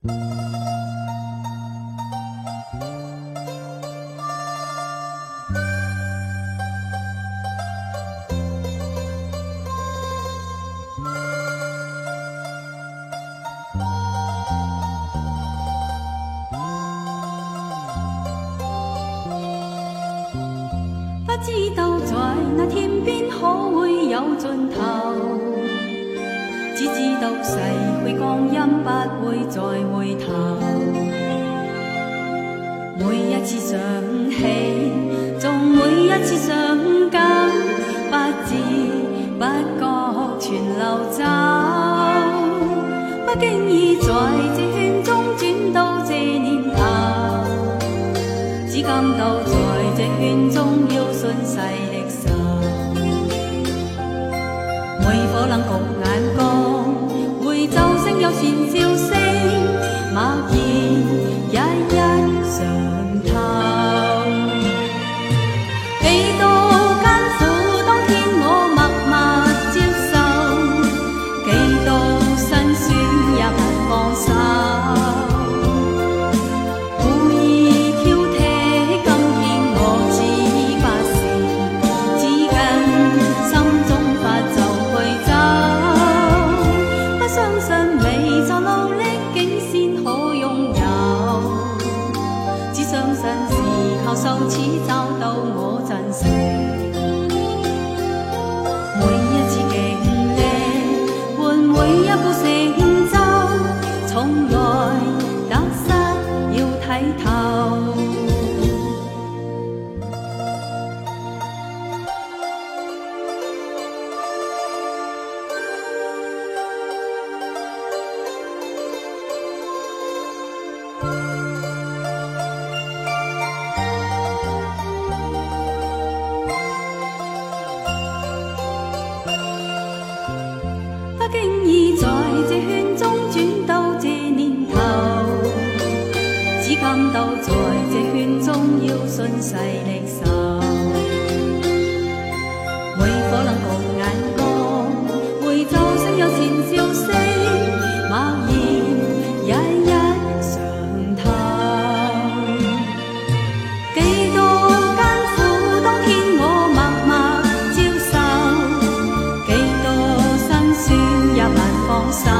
不知道在那天边可会有尽头，只知道逝去光阴不会再回头。每一次想起，纵每一次想感，不知不觉全流走。不经意在这圈中转到这年头，只感到在这圈中要顺势力受。每顆冷焗眼光，會奏聲有前笑聲，默然一一嘗透。幾多艱苦當天我默默接受，幾多辛酸也不放手。故意挑剔今天我只不是，只跟心中發就去走。不相信未曾努力竟先可擁有，只相信是靠受此找到我珍惜。每一次經歷換每一步成就，從來得失要睇透。不經意在這圈中轉到這年頭，只感到在這圈中要順勢力受。每顆冷焗眼光，會奏聲有前笑聲，默然一一嘗透。幾多艱苦當天我默默接受，幾多辛酸也難放手。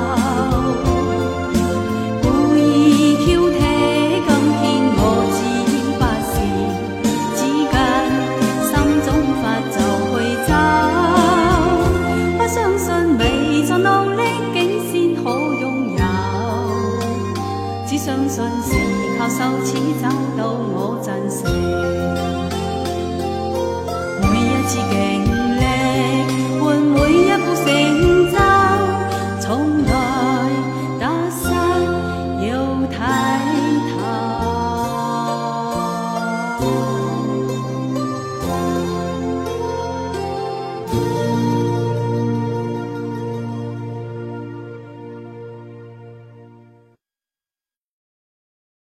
故意挑剔今天我只不是，只跟心中發就去走。不相信未曾努力竟先可擁有，只相信是靠受此找到我珍惜。每一次經歷換每一步成就，從來